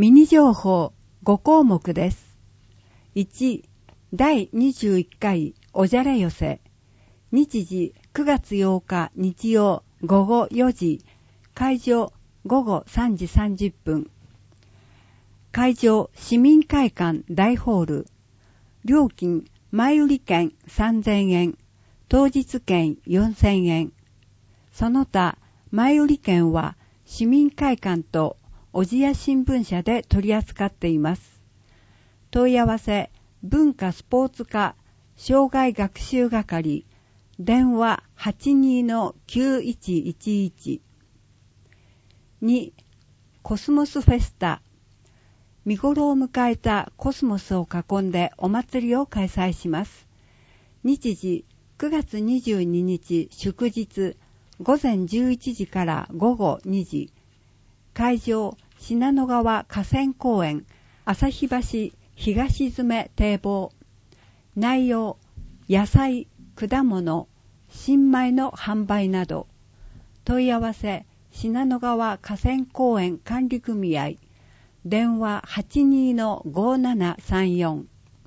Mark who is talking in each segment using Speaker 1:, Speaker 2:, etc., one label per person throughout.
Speaker 1: ミニ情報5項目です。1、第21回おじゃれ寄せ。日時9月8日日曜午後4時。会場午後3時30分。会場市民会館大ホール。料金前売り券3000円。当日券4000円。その他前売り券は市民会館と小千谷新聞社で取り扱っています。問い合わせ文化スポーツ課障害学習係電話 82-9111 2. コスモスフェスタ見頃を迎えたコスモスを囲んでお祭りを開催します。日時9月22日祝日午前11時から午後2時。会場信濃川河川公園旭橋東詰堤防。内容野菜、果物、新米の販売など。問い合わせ信濃川河川公園管理組合電話 82-5734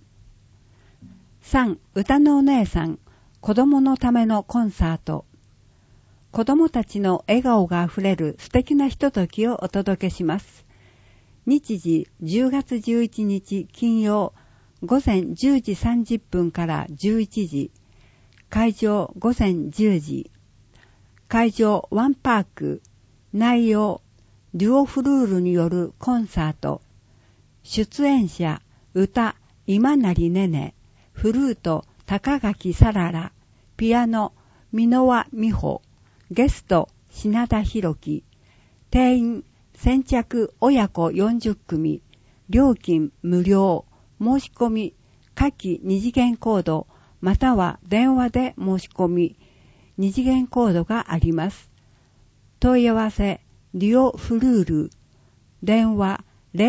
Speaker 1: 3. 歌のお姉さん子供のためのコンサート。子供たちの笑顔があふれる素敵なひとときをお届けします。日時10月11日金曜午前10時30分から11時。会場午前10時。会場ワンパーク。内容デュオフルールによるコンサート。出演者歌今成ねね。フルート高垣さらら。ピアノ箕輪美穂。ゲスト品田博樹。定員先着親子40組。料金無料。申し込み下記二次元コードまたは電話で申し込み。二次元コードがあります。問い合わせデュオフルール電話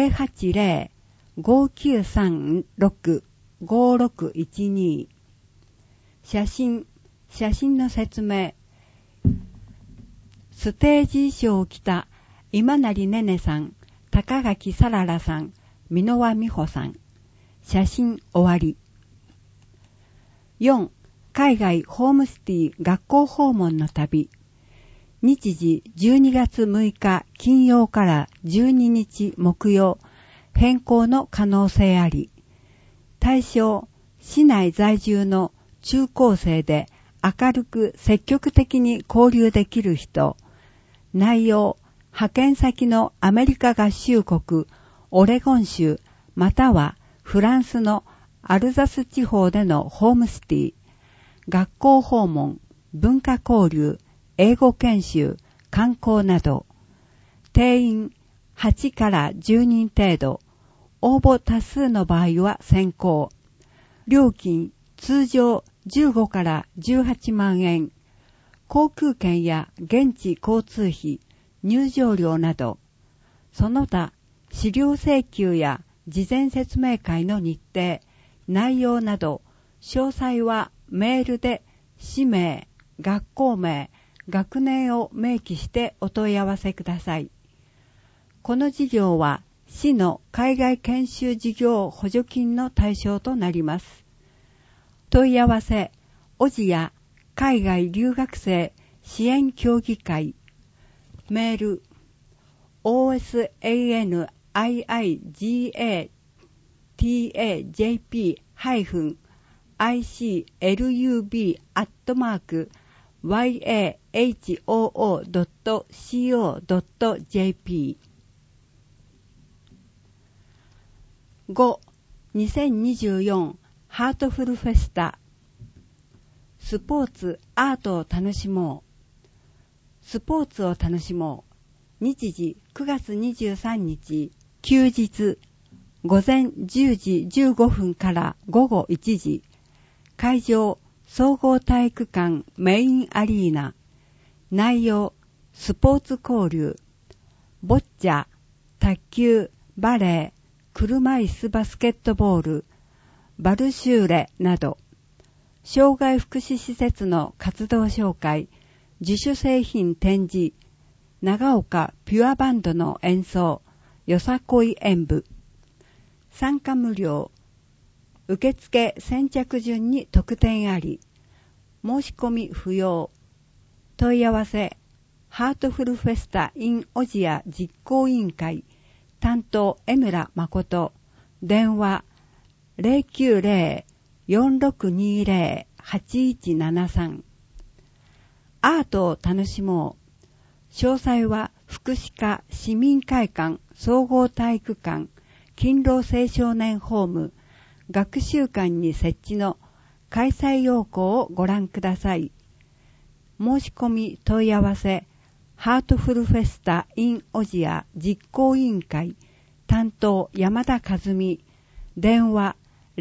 Speaker 1: 080-5936-5612 写真の説明。ステージ衣装を着た今成ねねさん、高垣さららさん、箕輪美穂さん。写真終わり。4. 海外ホームシティ学校訪問の旅。日時12月6日金曜から12日木曜。変更の可能性あり。対象市内在住の中高生で明るく積極的に交流できる人。内容派遣先のアメリカ合衆国オレゴン州またはフランスのアルザス地方でのホームシティ。学校訪問、文化交流、英語研修、観光など。定員8から10人程度。応募多数の場合は先行。料金通常15から18万円。航空券や現地交通費、入場料など。その他、資料請求や事前説明会の日程、内容など、詳細はメールで氏名、学校名、学年を明記してお問い合わせください。この事業は市の海外研修事業補助金の対象となります。問い合わせ、小千谷海外留学生支援協議会。メール、osantajp-iclub@yahoo.co.jp。 5. 2024ハートフルフェスタ。スポーツ、アートを楽しもう。スポーツを楽しもう。日時9月23日、休日、午前10時15分から午後1時。会場、総合体育館メインアリーナ。内容、スポーツ交流、ボッチャ、卓球、バレー、車椅子バスケットボール、バルシューレなど。障害福祉施設の活動紹介、自主製品展示、長岡ピュアバンドの演奏、 よさこい演舞。参加無料。受付先着順に特典あり。申し込み不要。問い合わせ、ハートフルフェスタ in 小千谷実行委員会担当江村誠。電話090-4620-8173。アートを楽しもう。詳細は福祉課市民会館総合体育館勤労青少年ホーム学習館に設置の開催要項をご覧ください。申し込み問い合わせ、ハートフルフェスタ in 小千谷実行委員会担当山田和美。電話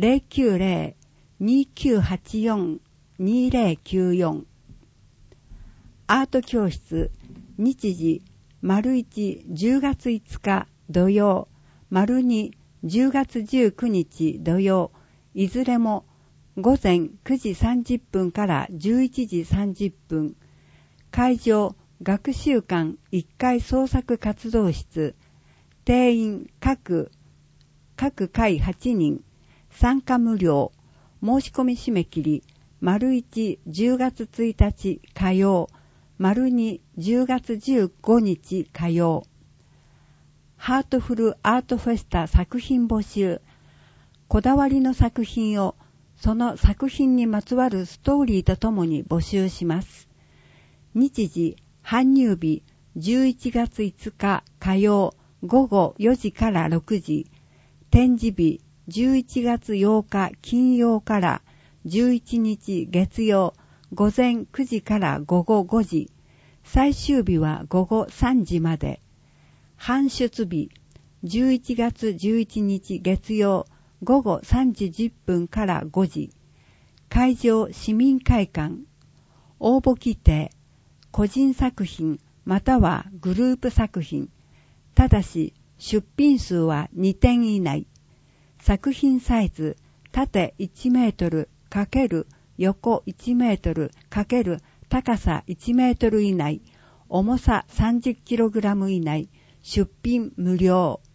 Speaker 1: 090-2984-2094。アート教室、日時、1、10月5日土曜、2、10月19日土曜、いずれも午前9時30分から11時30分。会場、学習館1階創作活動室。定員各会8人。参加無料。申し込み締め切り、1、10月1日火曜、2、10月15日火曜。ハートフルアートフェスタ作品募集。こだわりの作品を、その作品にまつわるストーリーとともに募集します。日時、搬入日、11月5日火曜、午後4時から6時。展示日、11月8日金曜から11日月曜、午前9時から午後5時。最終日は午後3時まで。搬出日、11月11日月曜、午後3時10分から5時。会場市民会館。応募規定、個人作品またはグループ作品。ただし出品数は2点以内。作品サイズ、縦1メートル×横1メートル×高さ1メートル以内。重さ 30kg 以内。出品無料。